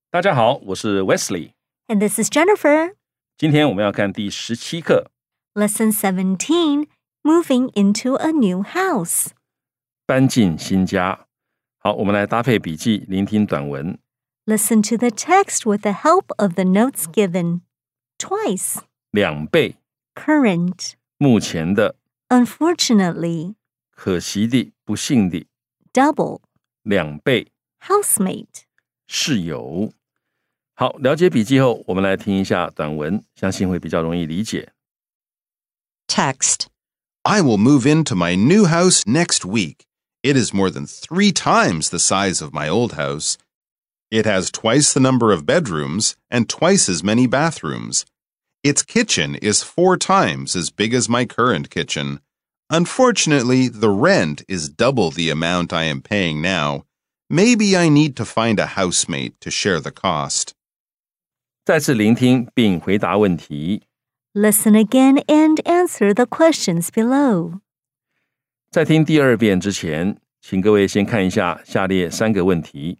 大家好，我是 Wesley， And this is Jennifer. 今天我们要看第17课 Lesson 17, Moving into a New House. 搬进新家。好，我们来搭配笔记，聆听短文。 Listen to the text with the help of the notes given. Twice. 2倍 Current. 目前的 Unfortunately. 可惜的不幸的 Double. 2倍 Housemate. 室友。好，了解笔记后，我们来听一下短文，相信会比较容易理解。 Text. I will move into my new house next week. It is more than 3 times the size of my old house. It has twice the number of bedrooms and twice as many bathrooms. Its kitchen is 4 times as big as my current kitchen. Unfortunately, the rent is double the amount I am paying now. Maybe I need to find a housemate to share the cost. 再次聆听并回答问题。 Listen again and answer the questions below. 在听第2遍之前，请各位先看一下下列3个问题。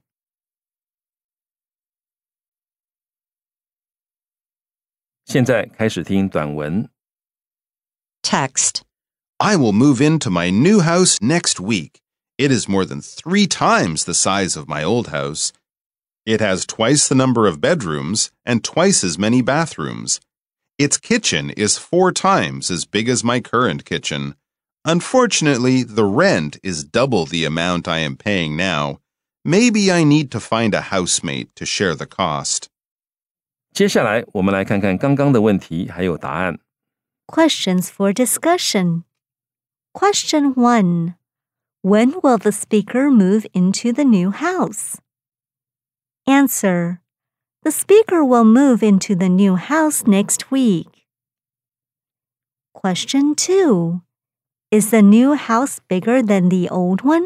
现在开始听短文。 Text. I will move into my new house next week. It is more than 3 times the size of my old house. It has twice the number of bedrooms and twice as many bathrooms. Its kitchen is 4 times as big as my current kitchen. Unfortunately, the rent is double the amount I am paying now. Maybe I need to find a housemate to share the cost. 接下来我们来看看刚刚的问题还有答案。 Questions for discussion. Question 1. When will the speaker move into the new house? Answer. The speaker will move into the new house next week. Question 2. Is the new house bigger than the old one?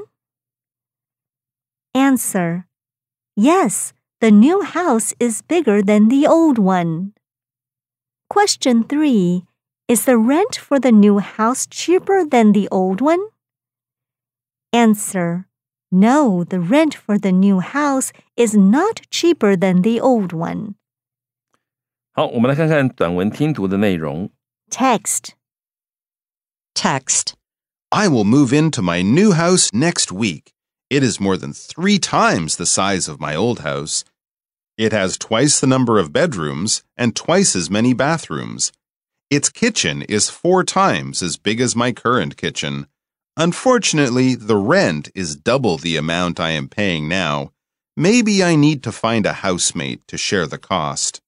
Answer. Yes, the new house is bigger than the old one. Question 3. Is the rent for the new house cheaper than the old one? Answer. No, the rent for the new house is not cheaper than the old one. 好，我们来看看短文听读的内容。 Text. Text. I will move into my new house next week. It is more than 3 times the size of my old house. It has twice the number of bedrooms and twice as many bathrooms. Its kitchen is 4 times as big as my current kitchen. Unfortunately, the rent is double the amount I am paying now. Maybe I need to find a housemate to share the cost.